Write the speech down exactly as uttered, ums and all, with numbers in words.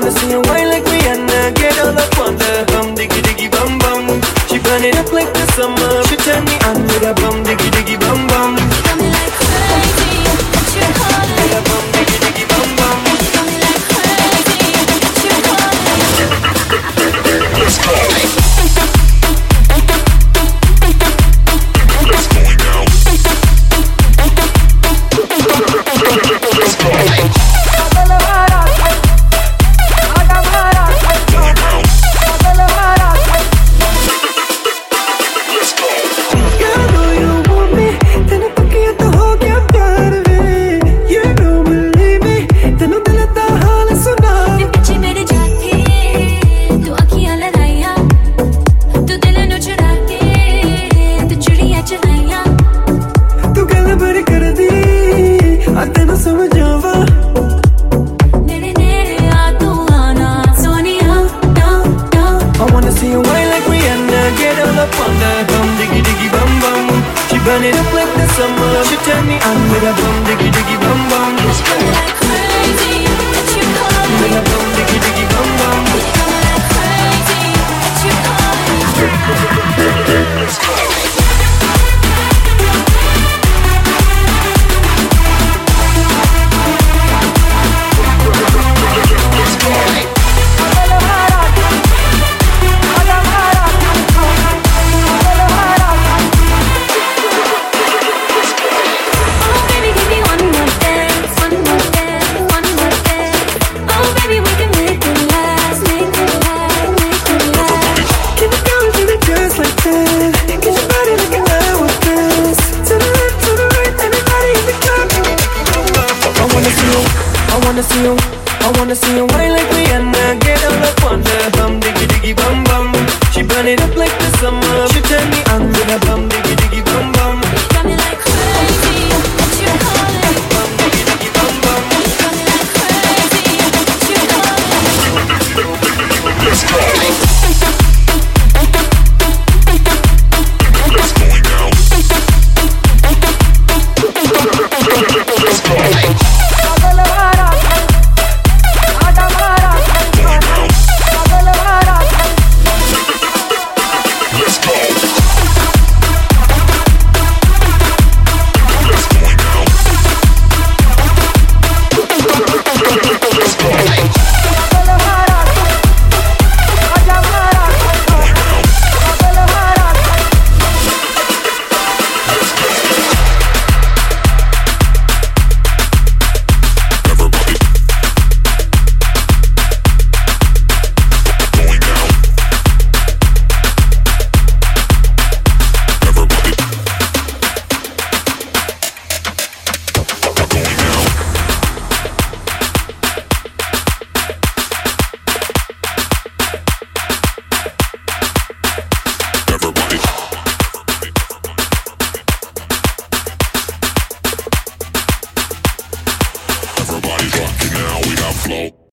wanna see her wine like Rihanna, get all up on the bum diggy diggy bum bum. She burn it up like the summer. She turn me on with a bum diggy diggy bum bum. Got me like crazy, what you calling? With a bum diggy diggy bum bum. Got me like crazy, what you calling? Let's go. Burn it up like the summer. She turn me on with a bum diggy diggy bum bum. She got me like crazy, what you calling? With a bum diggy diggy bum bum. Got me like crazy, what you calling? Let's go. I wanna see you, I wanna see you wine like Rihanna, get all up on the bum diggy diggy bum bum. She burn it up like the summer. She turn me on with a bum diggy diggy bum bum. Got me like crazy, what you calling? Bum diggy diggy bum bum. Got me like crazy, what you calling? Let's go.